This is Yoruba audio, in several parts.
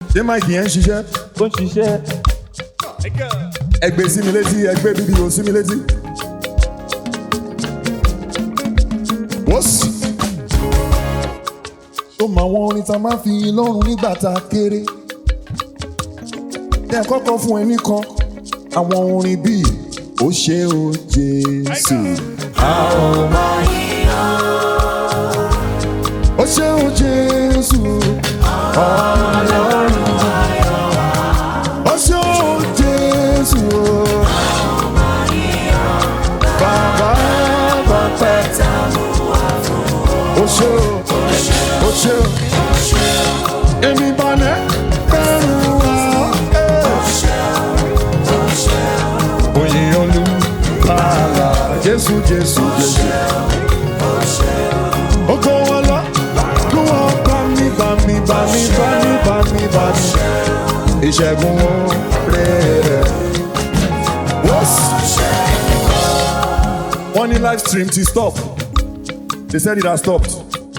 ṣé máìkì yẹn ń ṣiṣẹ́? Ó ń ṣiṣẹ́. Ẹgbẹ́ sí mi létí, ẹgbẹ́ bíbí o sí mi létí. Wọ́sì. Ó mọ àwọn orin tá a máa fi lọ́rùn nígbà tá a kéré. Ní àkọ́kọ́ fún ẹni kan, àwọn orin bíi ó ṣé o Jésù. A ò máa yìn ó ṣé o Jésù. Ọlọ́run ayọ̀ wá. Ó ṣé o Jésù. Bàbá bàbá ó ṣé o. Ó ṣé o. Èmi balẹ̀ bẹ̀rù wá. Oyin Olùgbàlà Jésù Jésù Jésù. Ògo wọn lọ, kí wọ́n bá mi. Ìṣẹ́gun rẹ̀. Wọ́n ní live stream ti stop. They said it has stopped.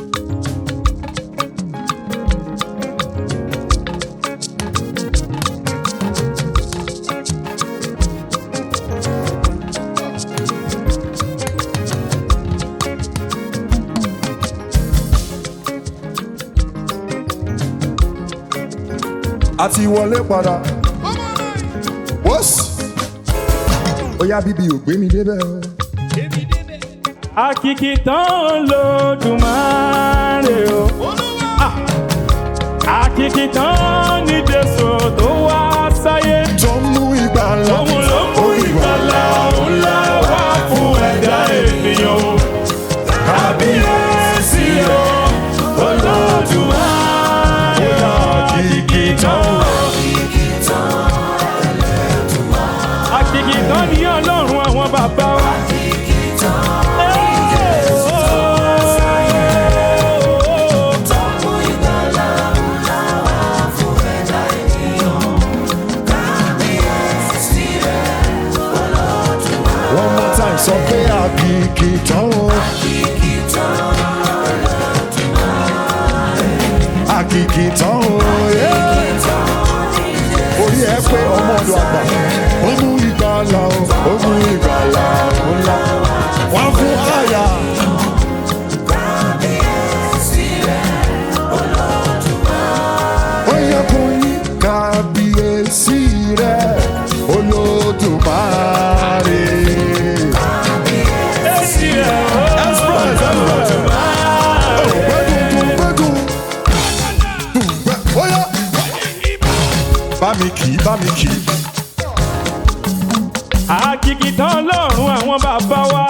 Àti wọlé padà. Wọ́sì. Ó yá bíbí ò gbé mi débẹ̀. Àkìkìtàn Olódùmarè o. Àkìkìtàn ní Jésù tó wá sáyé. Tó mú ìgbàlà. Òun ló mú ìgbàlà ńlá wá fún ẹ̀dá ènìyàn o. Kábíyèsí o, Olódùmarè o. Àkìkìtàn. Àkìkìtàn ni Ọlọ́run àwọn bàbá wa. Sọ pé àkìkìtàn o. Àkìkìtàn o. Orí ẹ pé ọmọ ọdọ àgbà. Ó mú ìgbàlà o. Ó mú ìgbàlà ńlá. Wọ́n fún àyà. Ó yẹ kó yí kábíyèsí rẹ̀ Olódùmarè. Bá mi kì í. Àkìkìtàn Ọlọ́run àwọn bàbá wa.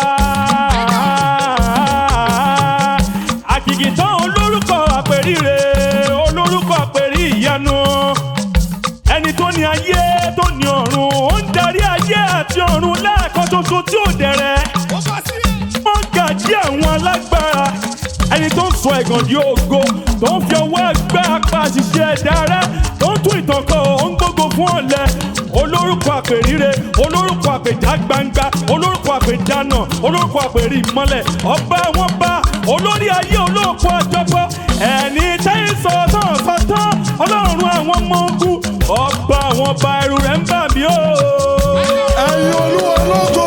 Àkìkìtàn olórúkọ àpèrire, olórúkọ àpèrí ìyanu. Ẹni tó ní ayé tó ní ọ̀run, ó ń darí ayé àti ọ̀run lẹ́ẹ̀kan ṣoṣo tí ò dẹ̀rẹ̀. Wọ́n gàjí àwọn alágbára. Ẹni tó ń sọ ẹ̀gàn di ògo, tó ń fi ọwọ́ ẹgbẹ́ apá àṣìṣe ẹ̀dá rẹ̀, tó ń tún ìtàn kọ, ó ń gbógo fún ọ̀lẹ. Olórúkọ àpèrire, olórúkọ àpèjà gbangba, olórúkọ àpèjánà, olórúkọ àpèrí ìmọ́lẹ̀, ọba àwọn bá, olórí ayé olóòkú àjọpọ̀, ẹni tẹ́yìn sọ̀tọ̀, Ọlọ́run àwọn ọmọ ogun, ọba àwọn ọba ẹrù rẹ̀ ń bà mí o. Ẹ̀yin Olúwa lógo.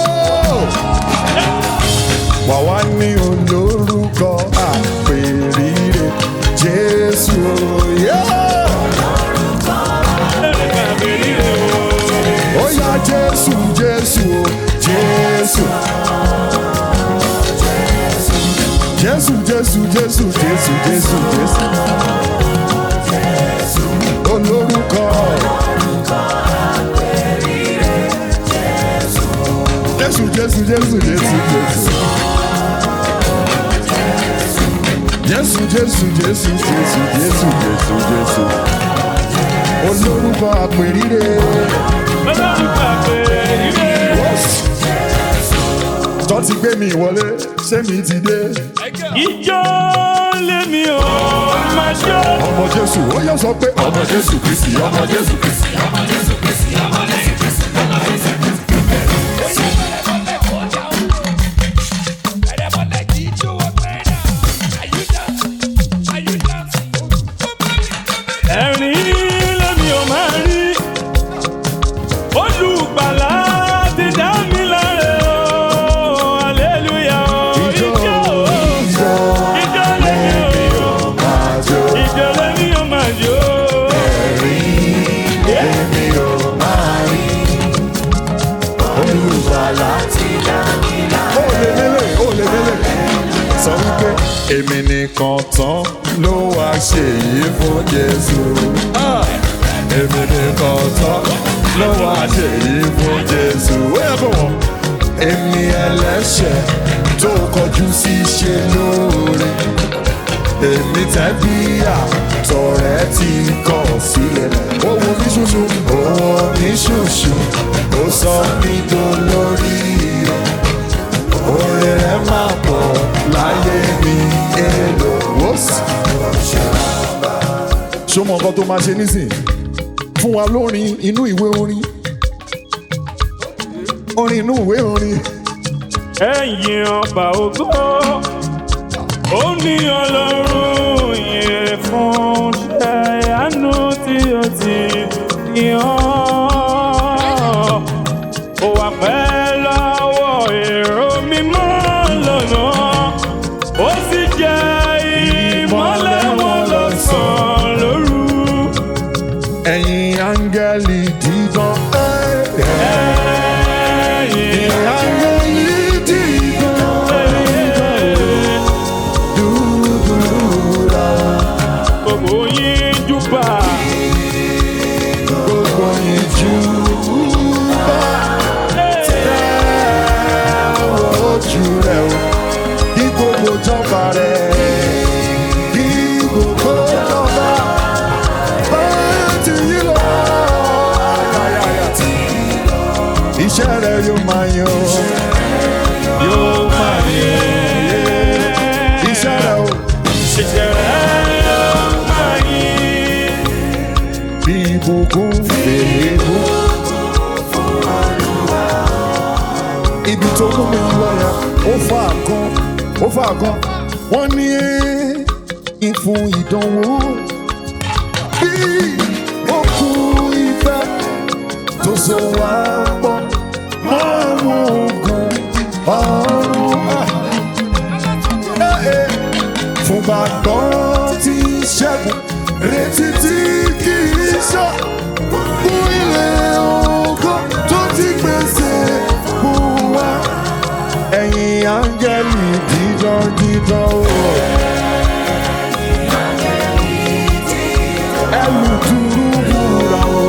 Wà wá ní olórúkọ àpèrire Jésù òye. Ó yá Jésù Jésù o Jésù. Jésù Jésù Jésù Jésù Jésù Jésù. Olórúkọ. Jésù Jésù Jésù Jésù Jésù. Jésù Jésù Jésù Jésù Jésù Jésù Jésù. Olórúkọ àpèrire. Olórúkọ àpèrire. Tó ti gbé mi wọlé, ṣé mi ti dé? Ìjọ lèmi ò máa jó. Ọmọ Jésù, ó yẹ sọ pé ọmọ Jésù Kristi, ọmọ Jésù Kristi, ọmọ Jésù Kristi, ọmọ Jésù Kristi, ọmọ Jésù Kristi. Ẹ̀rín èmi nìkan tán ló wá ṣe yìí fún Jésù. Èmi nìkan tán ló wá ṣe yìí fún Jésù. Ó yẹ kó wọ́n. Èmi ẹlẹ́ṣẹ̀ tó kọjú sí ṣe lóore. Èmi tẹ́bí àtọ̀rẹ́ ti kọ̀ sílẹ̀. Ó wo mí ṣoṣo, ó wo mí ṣoṣo, ó sọ mí dolórí rẹ̀. Oore rẹ̀ máa pọ̀ láyé mi èlò ó sì. Ṣó mọ nǹkan tó máa ṣe nísìn? Fún wa lórin inú ìwé orin. Orin inú ìwé orin. Ẹ̀yin ọba ògo, ó ní Ọlọ́run yẹ fún ṣe àánú tí ó ti yàn. Ó wà pẹ́ lọ́wọ́ èrò mímọ́ lọ́nà, ó sì jẹ́ ìmọ́lẹ̀ wọn lọ́sàn-án lóru. Ẹ̀yin áńgẹ́lì dídán. Ẹ̀yin áńgẹ́lì dídán. Dúdúrà. Gbogbo yín júbà. Gbogbo yín júbà. Tẹ́wọ́ ojú rẹ̀ o. Kí gbogbo jọba rẹ̀. Kí gbogbo jọba. Báyìí yí lọ. Iṣẹ́ rẹ̀ yóò máa yan. Yóò máa yan. Iṣẹ́ rẹ̀ o. Iṣẹ́ rẹ̀ yóò máa yìn. Bí ìbùkún fèrèkú. Ibi tó mú mi lọ yẹn, ó fà kan, ó fà kan. Wọ́n ní ìfún ìdánwò. Bí okùn ìfẹ́ tó so wá pọ̀ mọ́ àwọn ogun ọ̀run. Fún gbàgbọ́ tí ṣẹ́gun, retí tí kì í ṣọ́. Fún ilé ògo tó ti pèsè fún wa. Ẹ̀yin áńgẹ́lì dídán dídán o. Ẹlùtùrúbùrà o.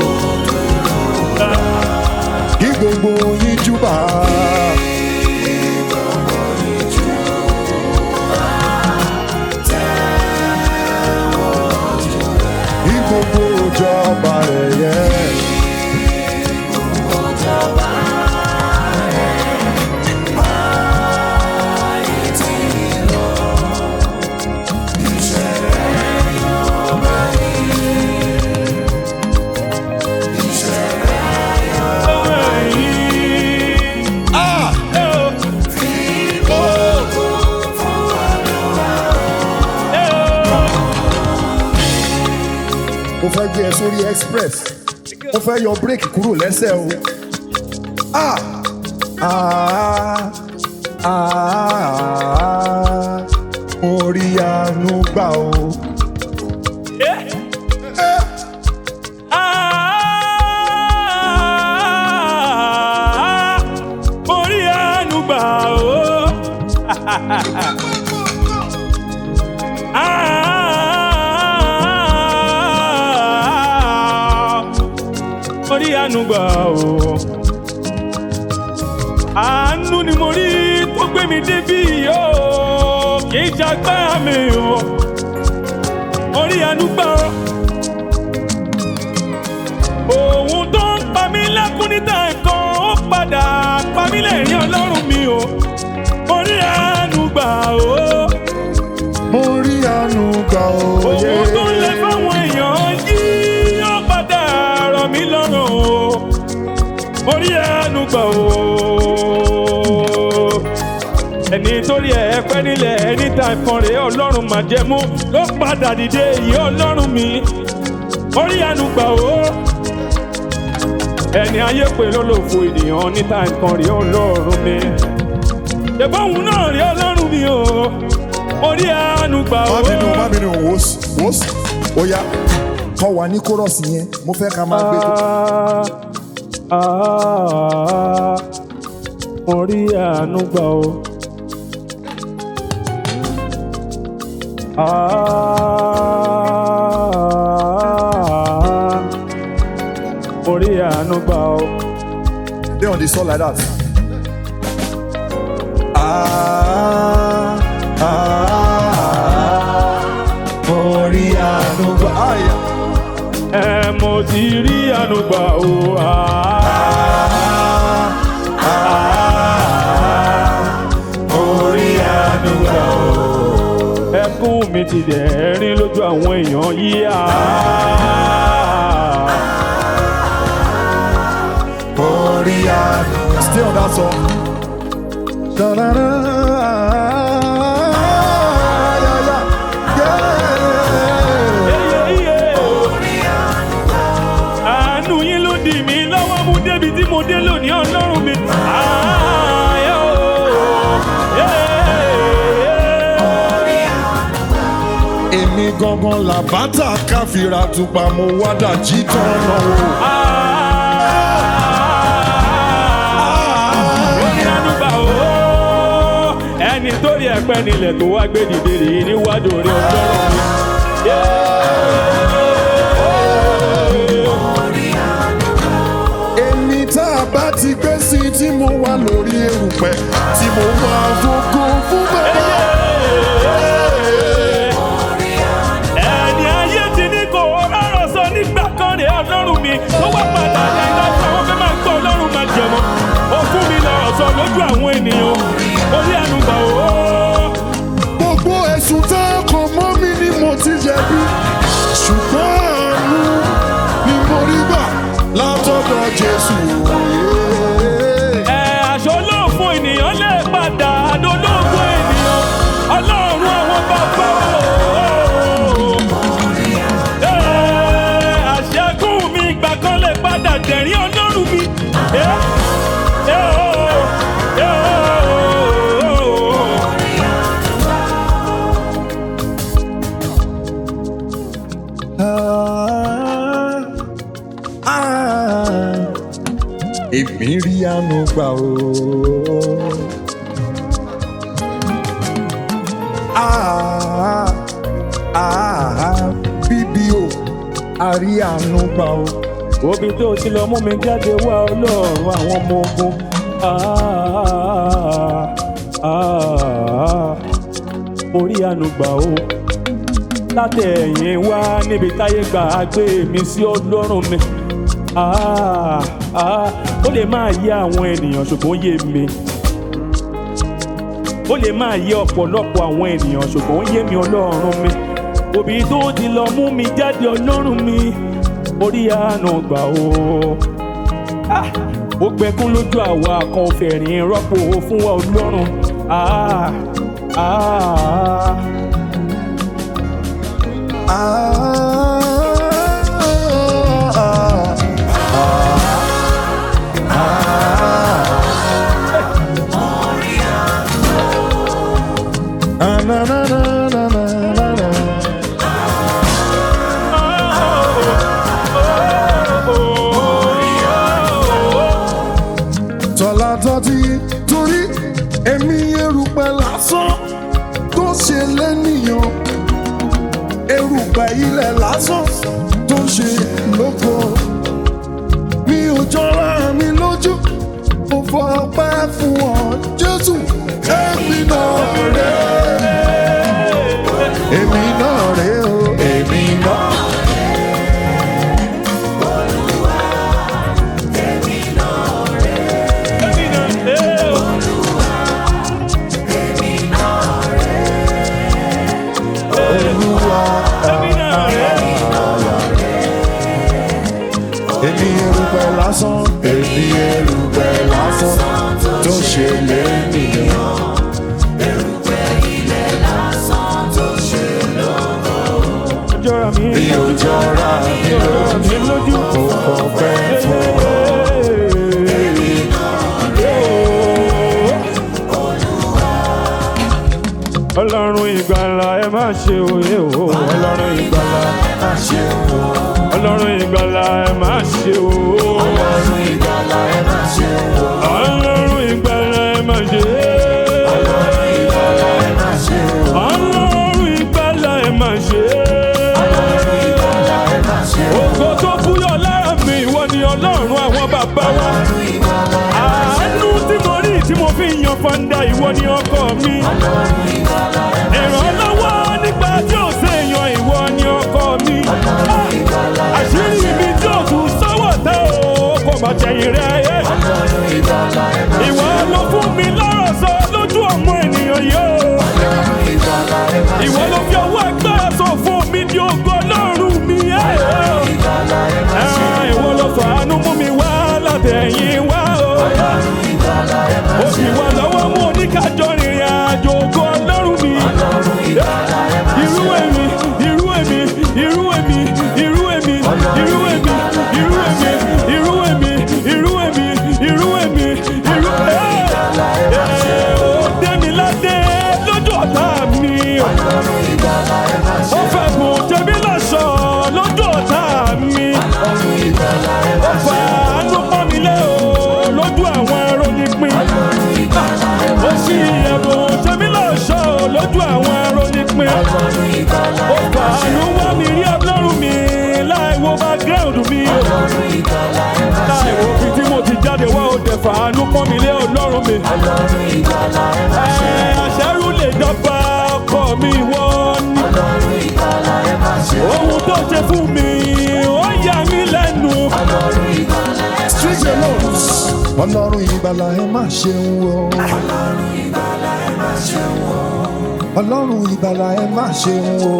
Kí gbogbo yín júbà. Kí gbogbo ìjọba rẹ̀ yẹ. Mo fẹ́ gbé ẹ sórí express. Mo fẹ́ yọ bírèkì kúrò lẹ́sẹ̀ o. Mo rí àánú gbà o. Mo rí àánú gbà o. Mo rí àánú gbà o. Àánú ni mo rí tó gbé mi débí o. Kì í ṣagbára mi o. Mo rí àánú gbà o. Òun tó ń pa mí lẹ́kún níta ẹ̀kan ó padà pa mí lẹ́rìn Ọlọ́run mi o. Mo rí àánú gbà o. Mo rí àánú gbà o. Òun tó ń lẹ fáwọn èèyàn yìí ó padà rọ̀ mí lọ́rùn o. Mo rí àánú gbà o. Ẹni torí ẹ pẹ́ nílẹ̀ ẹni tá ìfọ̀n rẹ̀ Ọlọ́run májẹ̀mú ló padà dìde yìí Ọlọ́run mi. Mo rí àánú gbà o. Ẹni ayé pè lólòfò ènìyàn níta nǹkan rí Ọlọ́run mi. Ṣèbóhùn náà rí Ọlọ́run mi o. Mo rí àánú gbà o. Má bínú wòs. Ó yá, kọ́ wa ní kórọ̀sì yẹn. Mo fẹ́ ká máa gbé tó. Mo rí àánú gbà o. Orí àánú gbà ó. They on the soul like that. Orí àánú gbà. Mo ti rí àánú gbà ó. Orí àánú gbà ó. Ẹkún mi ti dẹ̀rín lójú àwọn èèyàn yìí. Orí àánú. Stay on that song. Da-da-da. Àánú yín ló dì mí lọ́wọ́ mú débi tí mo dé lónìí Ọlọ́run mi. Èmi gangan làbátà káfíra tupa mo wá dàjí tán náà o. Ẹni tó rí ẹ̀pẹ́ nílẹ̀ tó wá gbé dìde rí níwájú orí Ọlọ́run mi. Èmi tá a bá ti gbé sí tí mo wà lórí erùpẹ̀ tí mo wà fògo fún bàbá. Ẹni ayé ti ní kò rọrọ̀ sọ nígbà kan rẹ̀ Ọlọ́run mi tó wá padà ní láti àwọn fẹ́ máa gbọ́ Ọlọ́run máa jẹ̀mọ́. Ó fún mi lọ́rọ̀ sọ lójú àwọn ènìyàn. Orí àánú gbà ó. Gbogbo ẹ̀sùn tá a kàn mọ́ mi ni mo ti jẹ̀bi. Ṣùgbọ́n àánú ni mo rí gbà látọ̀dọ̀ Jésù. Aṣọ olóògùn ènìyàn lè padà dolóògùn ènìyàn. Ọlọ́run àwọn bàbá àṣẹ́gun mi ìgbà kan lè padà dẹ̀rín Ọlọ́run mi. Èmi rí àánú gbà ó. Bíbí o, a rí àánú gbà ó. Òbí tó ti lọ mú mi jáde wá Ọlọ́run àwọn ọmọ ogun. Orí àánú gbà ó. Látẹ̀yìn wá níbi táyé gbà á gbé mi sí Ọlọ́run mi. Ó lè máa yé àwọn ènìyàn ṣùgbọ́n yé mi. Ó lè máa yé ọ̀pọ̀lọpọ̀ àwọn ènìyàn ṣùgbọ́n yé mi Ọlọ́run mi. Òbí tó ti lọ mú mi jáde Ọlọ́run mi. Orí àánú gbà ó. Ó gbẹkún lójú àwa kan ò fẹ̀rín rọ́pò fún wa Ọlọ́run. Tọ́lá tọ́tí torí èmi erùpẹ̀ lásán tó ṣe lẹ́nìyàn, erùpẹ̀ ilẹ̀ lásán tó ṣe lóko. Mi ò jọra mi lójú, mo fọ ọpẹ́ fún ọ Jésù. Èmi náà rè é, èmi náà rè é o, èmi náà. Èmi erùpẹ̀ lásán, èmi erùpẹ̀ lásán tó ṣe lẹ́nìyàn. Erùpẹ̀ ilẹ̀ lásán tó ṣe lógo. Mi ò jọra mi lójú, mo fọpẹ́ fún ọ. Ọlọ́run ìgbàlà ẹ má ṣe òye o. Ọlọ́run ìgbàlà Má ṣe o, Ọlọ́run ìgbàlà ẹ má ṣe o. Ọlọ́run ìgbàlà ẹ má ṣe o. Ọlọ́run ìgbàlà ẹ má ṣe. Ọlọ́run ìgbàlà ẹ má ṣe o. Ọlọ́run ìgbàlà ògo tó búyọ lára mi ìwọ ni ọlọ́run àwọn bàbá wa. àánú tí mo rí tí mo fi yan fanda ìwọ ni ọkọ mi. ìrànlọ́wọ́ nígbà tí ò ṣèyàn ìwọ ni ọkọ mi. àṣírí mi tí ò tún sọ́wọ́ tẹ́ o kò má jẹ̀yìn rẹ̀. ìwọ ló fún mi lọ́rọ̀ sọ lójú ọmọ ènìyàn yìí. ìwọ ló fi ọwọ́ agbára sọ fún mi di ògo ọlọ́run mi. ìwọ ló fàánú mú mi wá látẹ̀yìn wá o. ó sì wà lọ́wọ́ mú oníkájọ rìnrìn àjò ògo ọlọ́run mi. irú èmi irú èmi irú èmi irú èmi irú èmi irú èmi irú èmi irú èmi irú èmi irú ó dé mi ládé lójú ọ̀tá mi. ó fẹ́ bùn tẹ̀mí lọ́ṣọ̀ lójú ọ̀tá mi. ó fà á ló pọ́n mi lé o lójú àwọn ẹ̀rọ nípìn. ó sì ẹ̀bùn tẹ̀mí lọ́ṣọ̀ lójú àwọn ẹ̀rọ nípìn. ó fà á ló wá mi rí ọlọ́run mi láì wo background mi. láì wo fi tí mo ti jáde wá ó dẹ̀ fà á ló pọ́n mi lé ọlọ́run mi. àṣẹ́rù lè dọ́gba ọkọ mi wọ́n ní. ohun tó ṣe fún mi ó yà mí lẹ́nu. Street alone. Ọlọ́run ìgbàlà ẹ má ṣeun o. Ọlọ́run ìgbàlà ẹ má ṣeun o.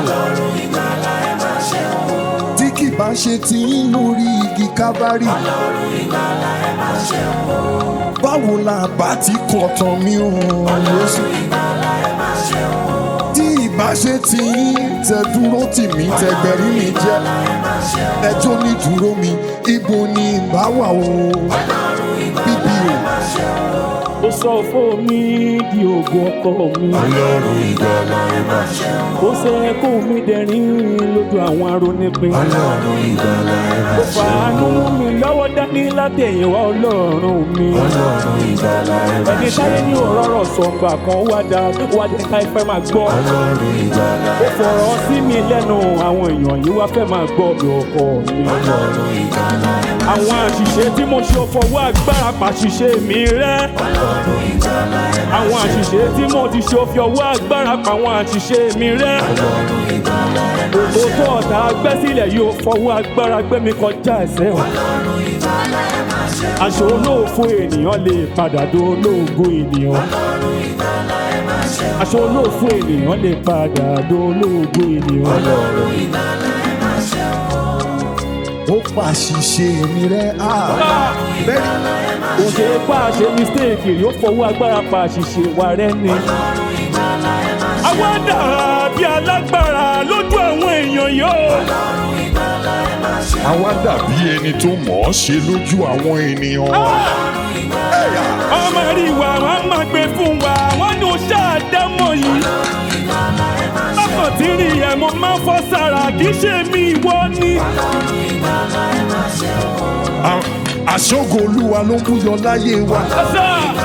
Tí kì bá ṣe ti ń lórí igi Kábárì. Báwo la bá ti kọ̀ tán mi ò Jésù? Tí ìbá ṣe ti ń tẹ dúró tì mí tẹ gbẹ̀rí mi jẹ́. Ẹjọ́ ní dúró mi, ibo ni ìbá wà o? Bíbí o. ó sọ fún mi di ògo ọkọ mi. Ọlọ́run ìgbàlà ẹ má ṣeun. ó ṣe kó mi dẹ̀rín lójú àwọn arónípin. Ọlọ́run ìgbàlà ẹ má ó fàánú mú mi lọ́wọ́ dání látẹ̀yìnwá ọlọ́run mi. Ọlọ́run ìgbàlà ẹ má ẹni táyé ní òróró sọ̀gbà kan wá dé ká ìfẹ́ máa gbọ́. Ọlọ́run ìgbàlà ó fọ̀rọ̀ sí mi lẹ́nu àwọn èèyàn yìí wá fẹ́ máa gbọ́ mi ọkọ mi. Ọlọ́run ìgbàlà ẹ má àwọn àṣìṣe tí mo ṣe fọwọ́ agbára pàṣìṣe mi rẹ́. Ọlọ́run ìgbàlà ẹ má àwọn àṣìṣe tí mo ti ṣe fi ọwọ́ agbára pa àwọn àṣìṣe mi rẹ́. Ọlọ́run ìgbàlà ẹ má òtò ọ̀tá gbẹ́ sílẹ̀ yóò fọwọ́ agbára gbé mi kọjá ẹsẹ̀ wọn. Ọlọ́run ìgbàlà ẹ má ṣeun. aṣọ olóòfo ènìyàn lè padà do olóògo ènìyàn. Ọlọ́run ìgbàlà ẹ má ṣeun. aṣọ olóòfo ènìyàn lè padà do olóògo ènìyàn. Ọlọ́run ìgbàlà ẹ má ṣeun. ó pàṣìṣe mi rẹ́. Bẹ́ẹ̀ni. kò ṣe é pa àṣẹ mistake yóò fọwọ́ agbára pa àṣìṣe wa rẹ́ ni. Ọlọ́run ìgbàlà ẹ má ṣeun. àwa dàrá bí alágbára lójú àwọn èèyàn yóò. Ọlọ́run ìgbàlà ẹ má ṣeun. Àwa dàbí ẹni tó mọ̀ ọ́ ṣe lójú àwọn ènìyàn. Ọlọ́run ìgbàlà ẹ má ṣeun. ọmọ rí wa wọn máa gbé fún wa wọn ní o ṣáàdámọ̀ yìí. Ọlọ́run ìgbàlà ẹ má ṣeun. bákan tí rí ẹ̀ mo máa ń fọ́ sára kì í ṣe mí ìwọ ni. Ọlọ́run ìgbàlà ẹ má ṣeun. Àṣọ́gun Olúwa ló ń búyọ láyé wa. ọ̀sà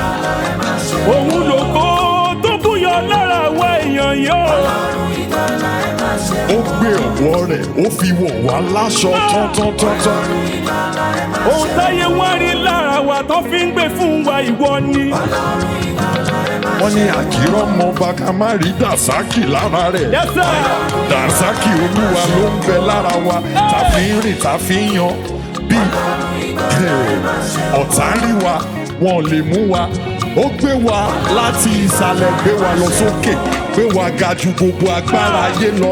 òun lògo tó búyọ lára wa èèyàn yóò. Ọlọ́run ìgbàlà ẹ má ṣeun. Ó gbé ọ̀wọ́ rẹ̀ ó fi wọ̀ wá láṣọ tán. Ìgbàlà ẹ má ohun táyé wá rí lára wa tó fi ń gbé fún wa ìwọ ni. Ọlọ́run ìgbàlà ẹ má Wọ́n ní àkìrọ̀ mọ bàkà má rí dàsákì lára rẹ̀. yẹ́sà Dàsákì Olúwa ló ń bẹ lára wa tá fi ń rìn tá fi ń yan. Bí ọ̀tá rí wa wọn ò lè mú wa. Ó gbé wa láti ìsàlẹ̀ gbé wa lọ sókè gbé wa ga ju gbogbo agbára ayé lọ.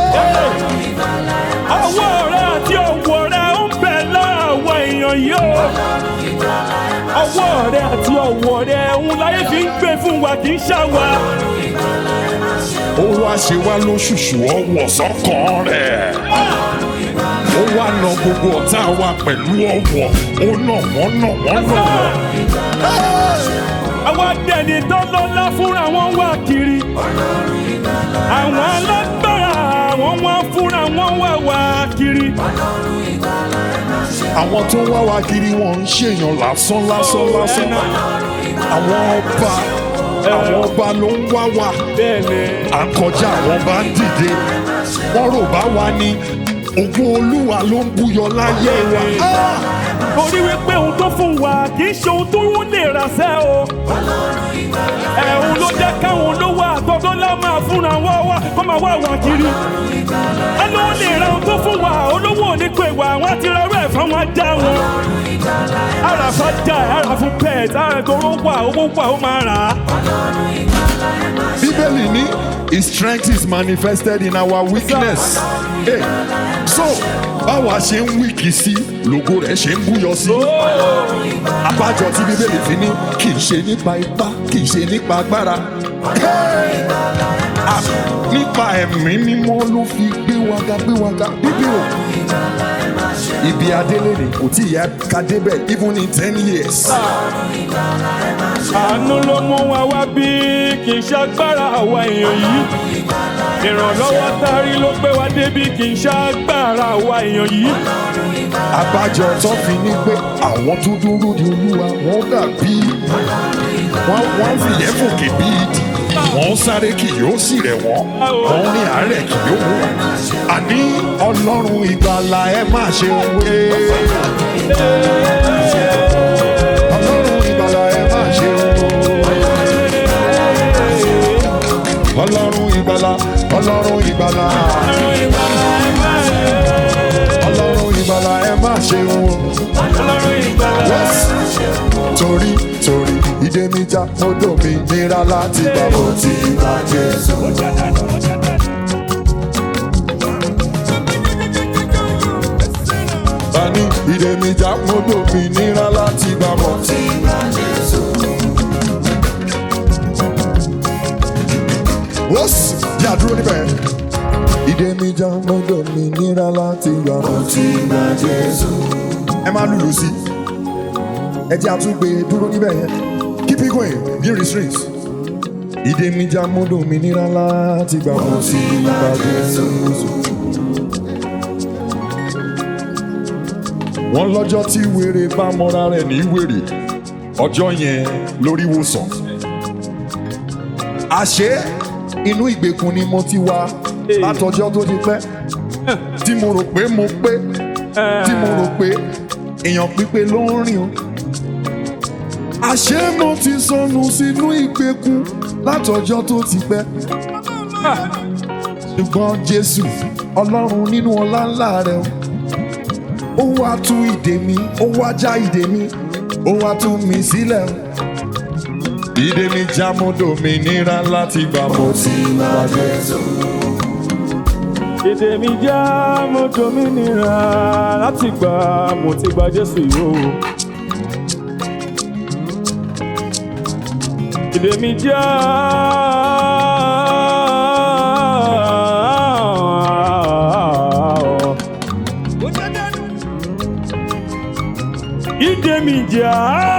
ọwọ́ rẹ àti ọwọ́ rẹ ń bẹ lára wa èèyàn yóò. ọwọ́ rẹ àti ọwọ́ rẹ ń láyé fi ń gbé fún wa kì í ṣàwà. Ó wá ṣe wá lóṣùṣù ọwọ́ sọ́kàn rẹ̀. Ó wá na gbogbo ọ̀tá wa pẹ̀lú ọwọ́. Ó nà wọ́n nà wọ́n nà wọ́n. àwọn adẹ́ni tó lọ́lá fúnra wọn wá kiri. àwọn alágbára àwọn wá fúnra wọn wá kiri. Àwọn tó ń wá wa kiri wọn ń ṣèyàn lásán. Àwọn ọba ló ń wá wa. bẹ́ẹ̀ni À ń kọjá àwọn bá ń dìde. Wọ́n rò bá wa ní ògo Olúwa ló ń búyọ láyé wa. Torí wípé ohun tó fún wa kì í ṣe ohun tó lè rà sẹ́ o. Ẹ̀hún ló jẹ́ káwọn olówó àtọ́dọ́lá máa fúnra wọ́n wá kó máa wá wà kiri. Ẹnu ó lè ra ohun tó fún wa, olówó ò ní pè wá, wọ́n ti rọrùn ẹ̀ fún wọn já wọn. Ara fún jà, ara fún pet, ara ìgboro wà, owó wà, ó máa rà á. Bíbélì ní his strength is manifested in our weakness. Hey, so báwa ṣe ń wíkì sí lògo rẹ̀ ṣe ń búyọ sí. Abájọ tí Bíbélì fi ní kì í ṣe nípa ipá, kì í ṣe nípa agbára. Nípa ẹ̀mí mímọ́ ló fi gbé wa ga Bíbélì. Ibi adélé ni kò tí ìyá ká débẹ̀ even in 10 years. Àánú ló mú wa wá bí kì í ṣagbára àwa èèyàn yìí. Ìrànlọ́wọ́ tárí ló gbé wa débi kì í ṣagbára àwa èèyàn yìí. Abájọ tó fi ní pé àwọn tó dúró di Olúwa wọ́n dàbí wọ́n fìyẹ́ fòkè bí idì. Wọ́n sáré kì yóò sì rẹ̀ wọ́n. Wọ́n ní àárẹ̀ kì yóò mú wọn. Àní Ọlọ́run ìgbàlà ẹ má ṣe wé. Ọlọ́run ìgbàlà ẹ má ṣe wé. Ọlọ́run ìgbàlà, Ọlọ́run ìgbàlà. Ọlọ́run ìgbàlà ẹ má ṣe wé. Torí ìdè mi já odò mi nira láti gbà mo ti gbà Jésù. Bani ìdè mi já odò mi nira láti gbà mo ti gbà Jésù. Wọ́sì yà dúró níbẹ̀. Ìdè mi já odò mi nira láti gbà mo ti gbà Jésù. Ẹ máa lùlù sí i. Ẹ jẹ́ àtúgbè dúró níbẹ̀ yẹn. Keep it going, give restraints. Ìdè mi já mọ́dọ̀ mi nira láti gbà mọ́ sí ìgbà Jésù. Wọ́n lọ́jọ́ tí wèrè bá mọ́ra rẹ̀ ní wèrè, ọjọ́ yẹn lórí wòsàn. Àṣé inú ìgbèkùn ni mo ti wá látọjọ́ tó ti pẹ́. Tí mo rò pé mo pé, tí mo rò pé èèyàn pípé ló ń rìn o. Àṣé mo ti sọnù sínú ìgbèkùn látọjọ́ tó ti pẹ́. Ṣùgbọ́n Jésù Ọlọ́run nínú ọlá ńlá rẹ̀ ó wá tú ìdè mi, ó wá já ìdè mi, ó wá tú mi sílẹ̀. Ìdè mi já mo dòmìnira láti gbà mo ti gbà Jésù. Ìdè mi já mo dòmìnira láti gbà mo ti gbà Jésù yóò. Ìdè mi já ìdè mi já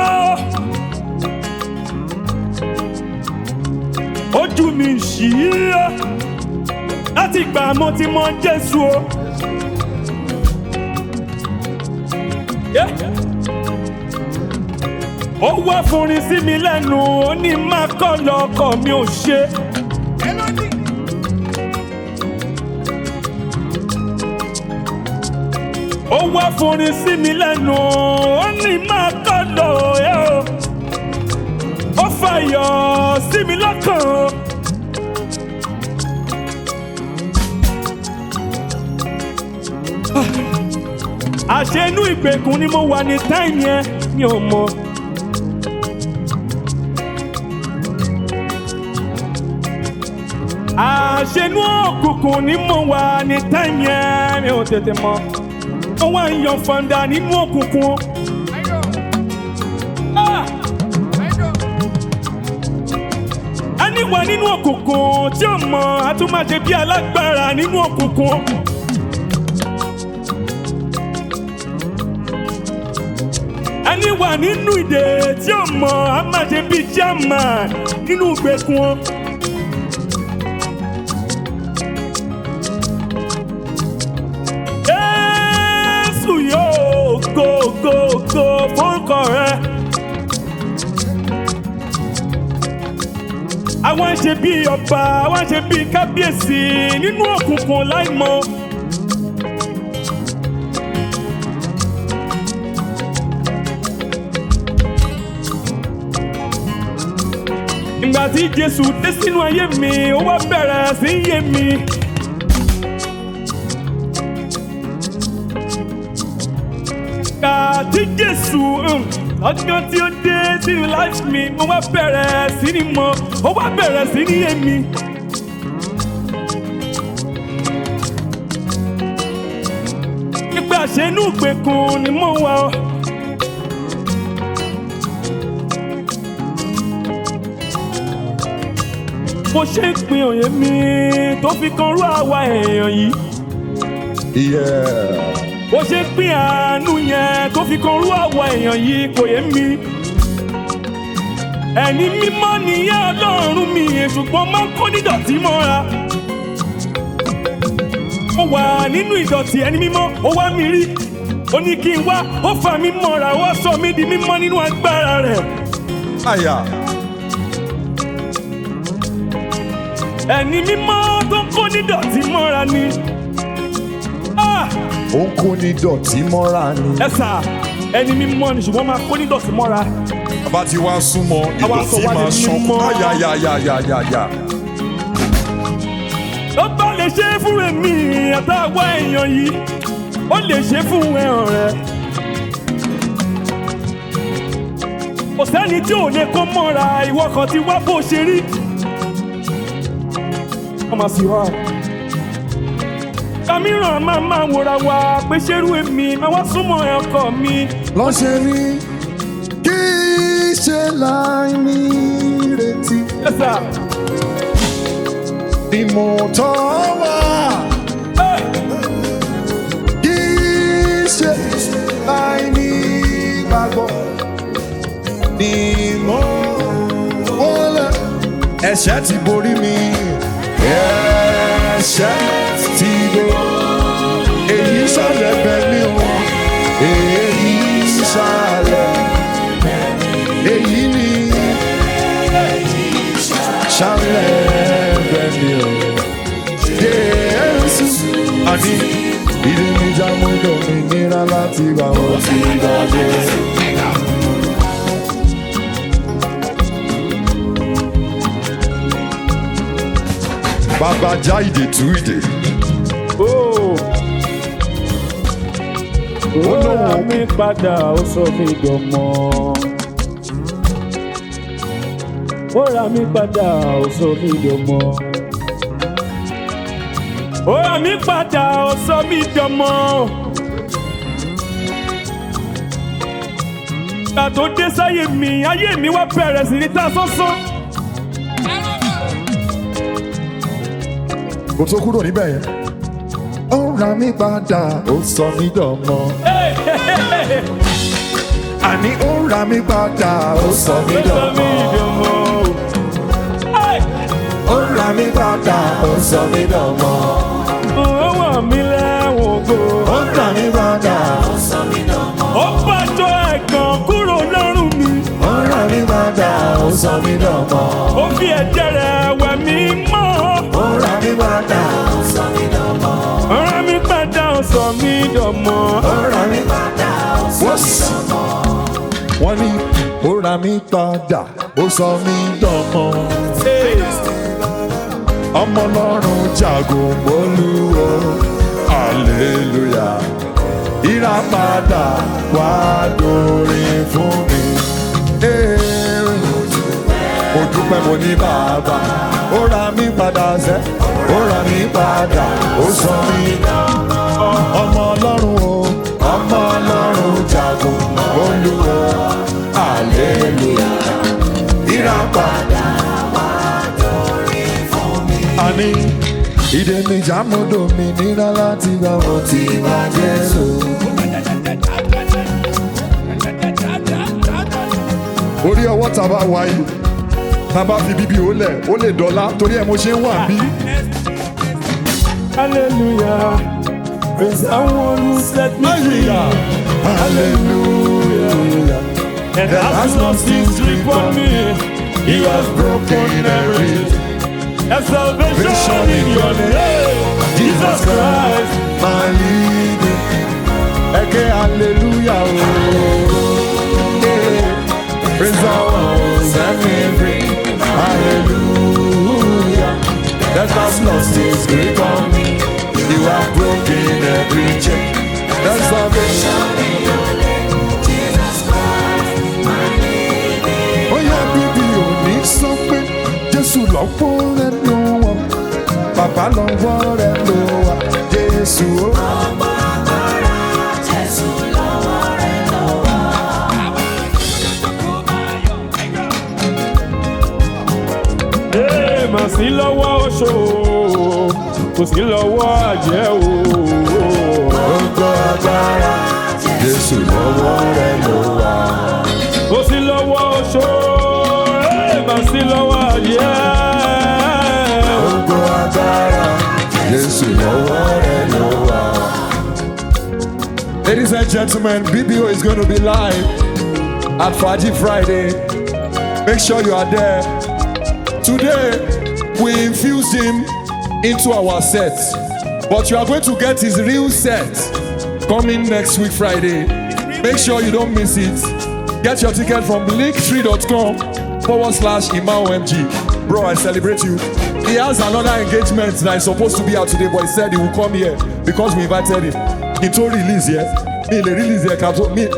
ojú mi ṣí láti gbà mo ti mọ Jésù o. Ó wá fúnrin sí mi lẹ́nu, ó ní má kọ́ lọ́kọ̀ mi ò ṣe. Ó wá fúnrin sí mi lẹ́nu, ó ní má kọ́ lọ ẹ́ o. Ó fàyọ̀ sí mi lọ́kàn. Àṣé inú ìgbèkùn ni mo wà ní táìmù yẹn, mi ò mọ̀. Àṣẹnú òkùnkùn ni mo wà ní táìmù yẹn, mi ò tètè mọ̀. Mo wá ń yan fọ̀ǹdà nínú òkùnkùn. Ẹni wà nínú òkùnkùn tí ó mọ̀ á tún máa ṣe bí alágbára nínú òkùnkùn. Ẹni wà nínú ìdè tí ó mọ̀ á máa ṣe bí jámà nínú ìgbèkùn. Go fórúkọ rẹ. Àwọn ṣe bí ọba, àwọn ṣe bí kábíyèsí nínú òkùnkùn láìmọ̀. tí Jésù dé sínú ayé mi ó wá bẹ̀rẹ̀ sí í yé mi. Ìgbà tí Jésù ọjọ́ tí ó dé sínú life mi mo wá bẹ̀rẹ̀ sí ní mọ̀ ó wá bẹ̀rẹ̀ sí ní yé mi. Nígbà ṣe inú ìgbèkùn ni mo wà ọ́. Mo ṣe ń pín òye mi tó fi kan rú àwa èèyàn yìí. Bó ṣe ń pín àánú yẹn tó fi kan rú àwa èèyàn yìí kò yé mi. Ẹni mímọ́ nìyẹn Ọlọ́run mi ṣùgbọ́n máa ń kó nídọ̀tí mọ́ra. Mo wà nínú ìdọ̀tí ẹni mímọ́ ó wá mi rí. Ó ní kí n wá ó fà mí mọ́ra ó wá sọ mí di mímọ́ nínú agbára rẹ̀. Ẹni mímọ́ tó ń kó nídọ̀tí mọ́ra ni. Ó ń kó nídọ̀tí mọ́ra ni. Ẹ sà ẹni mímọ́ ni ṣùgbọ́n máa kó nídọ̀tí mọ́ra. Bàbá tí wàá súnmọ́ ìdọ̀tí máa ṣàn kú. Ó bá lè ṣe é fún èmi àtàwọn èèyàn yìí ó lè ṣe é fún ẹ̀hàn rẹ̀. Kò sẹ́ni tí ò lè kó mọ́ra ìwọ kan ti wá bó ṣe rí. Ọmọ sí wa. Kàmíràn máa wòra wa pé ṣerú èmi máa wá súnmọ́ ọkọ mi. Lọ́ṣẹ̀ ni kì í ṣe láì ní ìrètí. Yes, sir. Ni mo tọ́ wá. Kì í ṣe láì ní ìgbàgbọ́. Ni mo wọlé. Ẹ̀ṣẹ̀ ti borí mi. Ẹ̀ṣẹ̀ ti borí. Èyí sálẹ̀ bẹ̀ mí o. Èyí sálẹ̀. Èyí ni. Sálẹ̀ bẹ̀ mí o. Jésù. Àní ìdíjà mú dòmìnira láti wà ó ti gbàgbé. Bàbá já ìdè tú ìdè. Ó rà mí padà ó sọ mí dọmọ. Ó rà mí padà ó sọ mí dọmọ. Ó rà mí padà ó sọ mí dọmọ. Ìgbà tó dé sáyé mi ayé mi wá bẹ̀rẹ̀ sí ní ta sánsán. Kò tó kúrò níbẹ̀ yẹn. Ó rà mí padà, ó sọ mí dọmọ. Àní ó rà mí padà, ó sọ mí dọmọ. Ó rà mí padà, ó sọ mí dọmọ. Ó wà mí lẹ́wọ̀n gbò. Ó rà mí padà, ó sọ mí dọmọ. Ó bàjọ́ ẹ̀gàn kúrò lọ́rùn mi. ó rà mí padà, ó sọ mí dọmọ. Ó fi ẹ̀jẹ̀ rẹ̀ wẹ̀ mí mọ́. Ó rà mí padà, Ó sọ mí dọmọ. Ó rà mí padà ó sọ mí dọmọ. ó rà mí padà, ó sọ mí dọmọ. Wọ́n ní ó rà mí padà, ó sọ mí dọmọ. Ọmọ Ọlọ́run jagun Olúwo, hallelujah. Ìràpadà wá dórin fún mi. Mo dúpẹ́ mo ní bàbá, ó rà mí padà sẹ́, ó rà mí padà, ó sọ mí dọmọ. Ọmọ Ọlọ́run o, ọmọ Ọlọ́run jagun Olúwo, hallelujah. Ìràpadà àní ìdè mi jàmúdò mi nira láti gbà wọ́n ti bá Jésù. Orí ọwọ́ tá a bá wáyé tá a bá fi bíbí ó lè dọ́là torí ẹ̀ mo ṣe ń wà bí. Hallelujah, praise the one who set me free. Hallelujah, And has lost his grip on me. He has broken everything. There's salvation in your name, Jesus Christ. My leader, okay, hallelujah, oh, yeah. Praise the Lord, set me free, hallelujah. every chain. That's salvation. Oh yeah, baby, you need something. Jésù lọ́wọ́ rẹ̀ ló wà. Bàbá lọ́wọ́ rẹ̀ ló wà. Jésù ó. Mà sí lọ́wọ́ oṣó kò sí lọ́wọ́ àjẹ́ o. Ọjọ́ agbára Jésù lọ́wọ́ rẹ̀ ló wà. Kò sí lọ́wọ́ oṣó mà sí lọ́wọ́ àjẹ́. Ọjọ́ agbára Jésù lọ́wọ́ rẹ̀ ló wà. Ladies and gentlemen, BBO is going to be live at Faji Friday. Make sure you are there. Today, we infused him into our set, but you are going to get his real set coming next week Friday. Make sure you don't miss it. Get your ticket from linktree.com/ImaoMG. Bro, I celebrate you. He has another engagement that is supposed to be out today, but he said he will come here because we invited him. He told release here. Me le release here, Kato. Me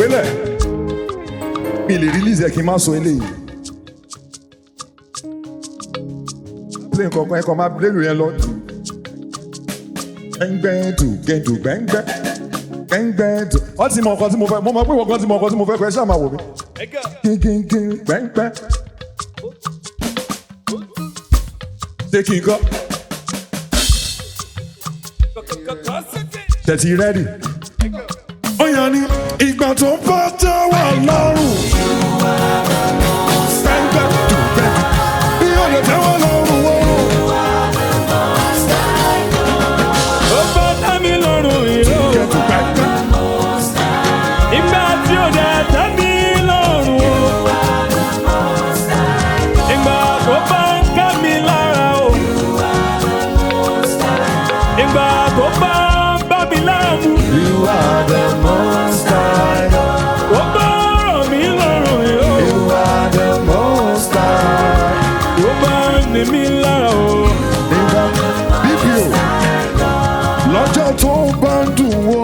le release here, Kimaso Ele. Play nǹkan ẹ̀kọ́ máa blé yẹn lọ. Gbẹ́ngbẹ́ tù gbẹ́ngbẹ́ tù. Wọ́n ti mọ ọkọ tí mo fẹ́, mo mọ̀ pé wọ́n kan ti mọ ọkọ tí mo fẹ́, kọ́ ẹ ṣáà máa wò mí. Gbẹ́ngbẹ́. Ṣé kí n kọ́? Tẹ̀sí rẹ́dì. Ó yàn ní ìgbà tó bá tẹ́ wà lọ́rùn. Gbẹ́ngbẹ́ tù gbẹ́ngbẹ́. Bí ó lè tẹ́ wà lọ́rùn wọ́n. Lọ́jọ́ tó bá ń dùn wò.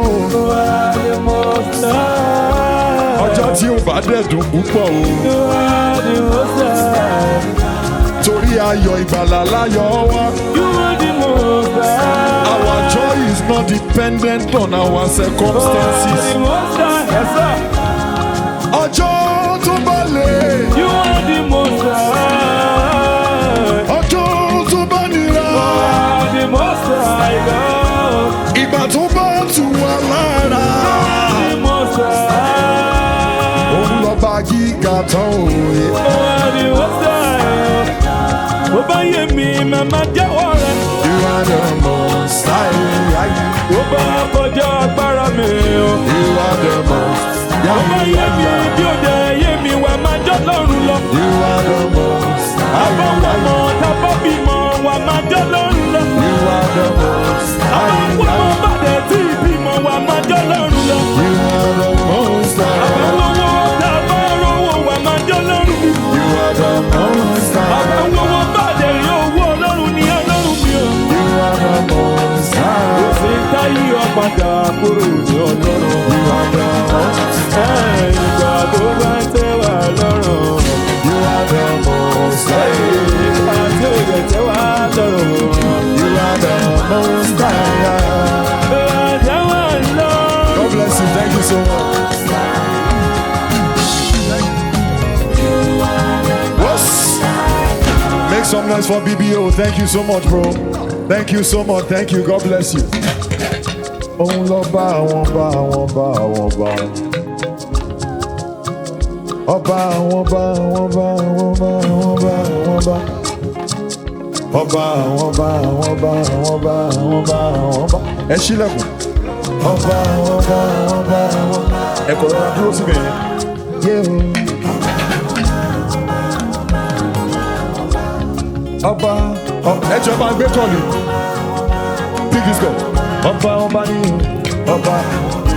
Ọjọ́ tí ó bá dẹ̀ dùn púpọ̀ o. Torí ayọ̀ ìgbàlà láyọ̀ wá. Our joy is not dependent on our circumstances. Ọjọ́ tó bá lè. Ọjọ́ tó bá nira. Ìgbà tó bá tù wá lára. Òun lọ bá gíga tán òye. Bó bá yé mi, màmá jẹ́wọ́ rẹ̀. You are the most high. Bó bá kọjá agbára mi o. You are the most. Bó bá yé mi, bí ó dé yé mi, wà máa jọ́ lọ́rùn lọ. You are the most. Àbọ̀wọ̀mọ̀ tábọ̀ bímọ, wà máa jọ́ lọ́rùn lọ. You are the most. Àbọ̀wọ̀mọ̀ bàdẹ̀ tí ìbímọ, wà máa jọ́ lọ́rùn lọ. You are the most. Àbọ̀wọ̀mọ̀ tábọ̀ rówó, wà máa jọ́ lọ́rùn. You are the most. Àbọ̀wọ̀mọ̀ bàdẹ̀ rí owó ọlọ́run ní ọlọ́run mi o. You are the most. Kò sí táyé ọ̀padà kúrò ní ọlọ́run. You are the most. Ìgbà tó bá tẹ́ wà lọ́rùn. You are the most. Ìgbà tí ò yẹ tẹ́ wà lọ́rùn. You are the most. God bless you. Thank you so much. Make some noise for BBO. Thank you so much, bro. Thank you so much. Thank you. God bless you. Òun lọ bá àwọn bá àwọn bá àwọn bá. Ọba àwọn bá àwọn bá àwọn bá àwọn bá àwọn bá. Ọba àwọn bá àwọn bá àwọn bá àwọn bá àwọn bá. Ẹ ṣílẹ̀kùn. Ọba àwọn bá àwọn bá àwọn bá. Ẹ kọ̀ ọ́ra dúró síbẹ̀ yẹn. Ọba ẹjọ́ bá ń gbé kọ́ọ̀lù. Pick this call. Ọba ní ọba.